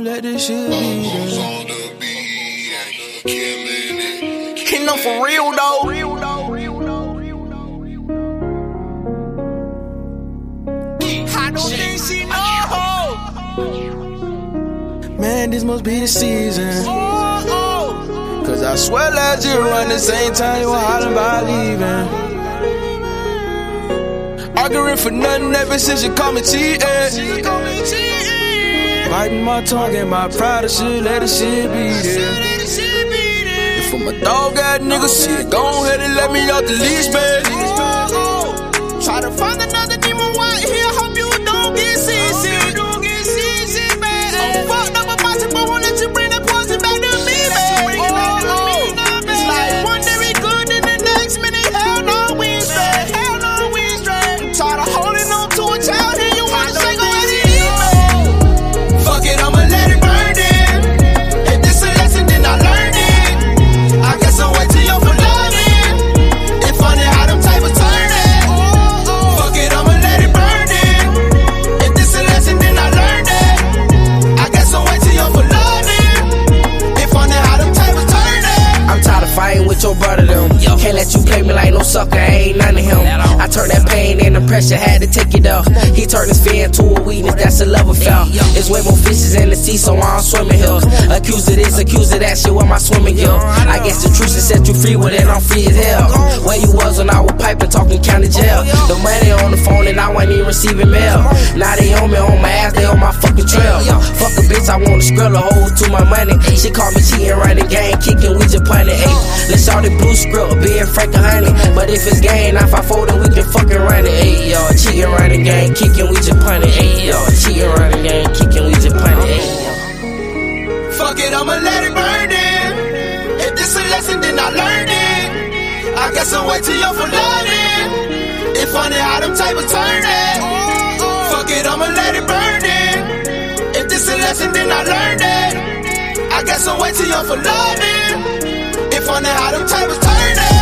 let this shit be there. You know for real though. I don't think she know. Man, this must be the season. Cause I swear last year around the same time you were hollering about leaving. Arguing for nothing ever since you called me cheating. Biting my tongue and my pride of shit, let the shit be there. If I'm a dog ass nigga shit, go ahead and let me out the leash, man. Try to find another demon right here, hope you don't get seasick. I'm fucked up about you, but won't let you bring that poison back to me, man. It's like one day we good and the next minute, hell no, we ain't straight. I'm tired of holding on to a child here, you wanna shake on his head, man. Fuck it, I'ma let it burn then. If this a lesson, then I learned it. I guess I'll wait till you're for learning. It's funny how them type of turn it. Fuck it, I'ma let it burn then. If this a lesson, then I learned it. I guess I'll wait till you're for learning. It's funny how them type of turn it. I'm tired of fighting with your brother them. Can't let you play me like no sucker, I ain't none of him. I turned that pain and the pressure, had to take it off. He turned his fear into a weakness, that's a love affair. There's way more fishes in the sea, so I'm swimming here. Accused of this, accused of that shit, with my swimming gear. I guess the truth should set you free, well then I'm free as hell. Where you was when I was piping, talking county jail. The money on the phone and I wasn't even receiving mail. Now they on me, on my ass, they on my fucking trail. Fuck a bitch, I wanna skrill a hole to my money. She called me cheating, running game, kicking, we just punting. Let's all the blue skrill, being frank and honey. But if it's game, if I fold it, we can fucking run it. Ayy, yo, cheating, running game, kicking, we just punting. Ayy, yo, cheating, running game, kicking, we just punting. Ayy, fuck it, I'ma let it burn then. If this a lesson, then I learned it. I guess I'll wait till you're for learning. It's funny how them type of turn it. Fuck it, I'ma let it burn then. If this a lesson, then I learned it. I guess I'll wait till you're for learning. It's funny how them type of turn it.